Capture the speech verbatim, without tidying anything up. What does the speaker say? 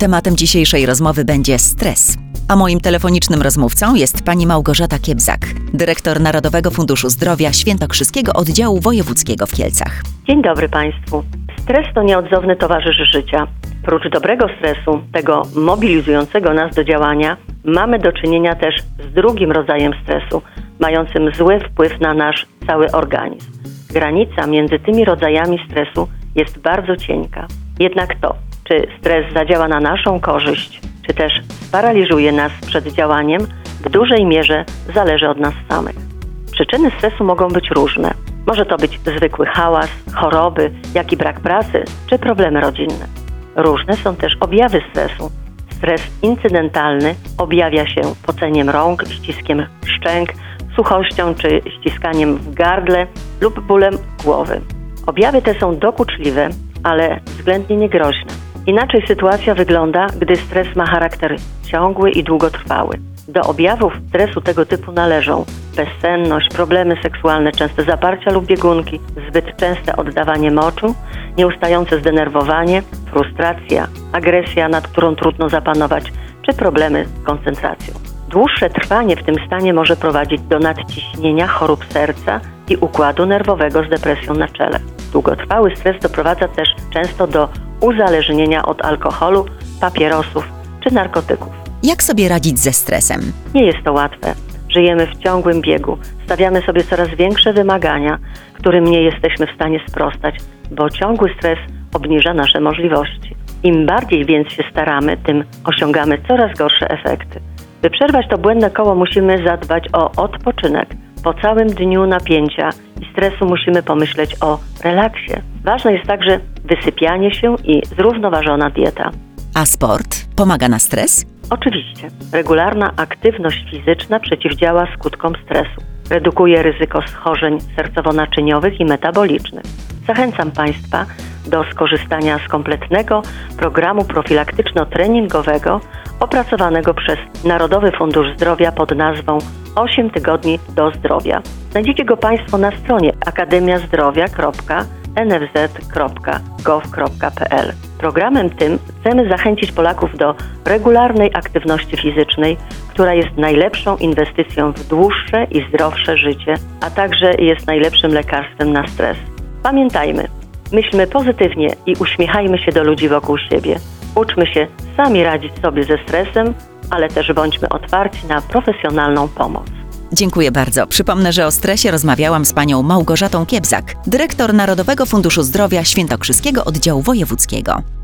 Tematem dzisiejszej rozmowy będzie stres. A moim telefonicznym rozmówcą jest pani Małgorzata Kiebzak, dyrektor Narodowego Funduszu Zdrowia Świętokrzyskiego Oddziału Wojewódzkiego w Kielcach. Dzień dobry Państwu. Stres to nieodzowny towarzysz życia. Prócz dobrego stresu, tego mobilizującego nas do działania, mamy do czynienia też z drugim rodzajem stresu, mającym zły wpływ na nasz cały organizm. Granica między tymi rodzajami stresu jest bardzo cienka. Jednak to, czy stres zadziała na naszą korzyść, czy też sparaliżuje nas przed działaniem, w dużej mierze zależy od nas samych. Przyczyny stresu mogą być różne. Może to być zwykły hałas, choroby, jak i brak pracy, czy problemy rodzinne. Różne są też objawy stresu. Stres incydentalny objawia się poceniem rąk, ściskiem szczęk, suchością czy ściskaniem w gardle lub bólem głowy. Objawy te są dokuczliwe, ale względnie niegroźne. Inaczej sytuacja wygląda, gdy stres ma charakter ciągły i długotrwały. Do objawów stresu tego typu należą bezsenność, problemy seksualne, częste zaparcia lub biegunki, zbyt częste oddawanie moczu, nieustające zdenerwowanie, frustracja, agresja, nad którą trudno zapanować, czy problemy z koncentracją. Dłuższe trwanie w tym stanie może prowadzić do nadciśnienia, chorób serca i układu nerwowego z depresją na czele. Długotrwały stres doprowadza też często do uzależnienia od alkoholu, papierosów czy narkotyków. Jak sobie radzić ze stresem? Nie jest to łatwe. Żyjemy w ciągłym biegu. Stawiamy sobie coraz większe wymagania, którym nie jesteśmy w stanie sprostać, bo ciągły stres obniża nasze możliwości. Im bardziej więc się staramy, tym osiągamy coraz gorsze efekty. By przerwać to błędne koło, musimy zadbać o odpoczynek. Po całym dniu napięcia i stresu musimy pomyśleć o relaksie. Ważne jest także wysypianie się i zrównoważona dieta. A sport pomaga na stres? Oczywiście. Regularna aktywność fizyczna przeciwdziała skutkom stresu. Redukuje ryzyko schorzeń sercowo-naczyniowych i metabolicznych. Zachęcam Państwa do skorzystania z kompletnego programu profilaktyczno-treningowego opracowanego przez Narodowy Fundusz Zdrowia pod nazwą osiem tygodni do zdrowia. Znajdziecie go Państwo na stronie akademia zdrowia kropka n f z kropka gov kropka p l. Programem tym chcemy zachęcić Polaków do regularnej aktywności fizycznej, która jest najlepszą inwestycją w dłuższe i zdrowsze życie, a także jest najlepszym lekarstwem na stres. Pamiętajmy, myślmy pozytywnie i uśmiechajmy się do ludzi wokół siebie. Uczmy się sami radzić sobie ze stresem, ale też bądźmy otwarci na profesjonalną pomoc. Dziękuję bardzo. Przypomnę, że o stresie rozmawiałam z panią Małgorzatą Kiebzak, dyrektor Narodowego Funduszu Zdrowia Świętokrzyskiego Oddziału Wojewódzkiego.